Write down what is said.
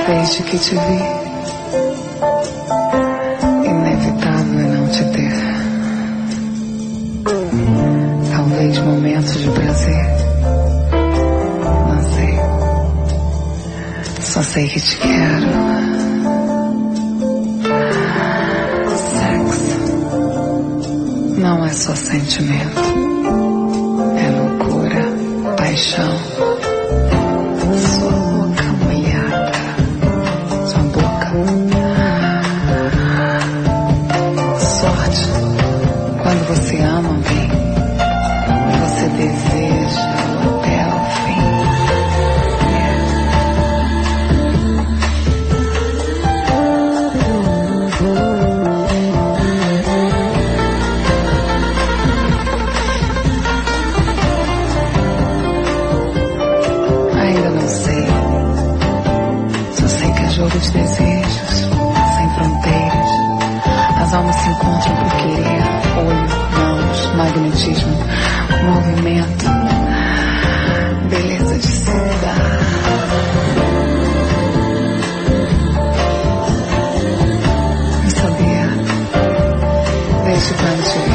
Desde que te vi, inevitável é não te ter. Talvez momentos de prazer, não sei. Só sei que te quero. Sexo não é só sentimento, é loucura, paixão. Sua boca molhada, sua boca. Sorte quando você ama alguém, você deseja até o fim. Ainda não sei, só sei que é jogo de desejos, sem fronteiras. As almas se encontram por querer, olho, mãos, magnetismo, movimento, beleza de se dar. Eu sabia, desde quando te vi.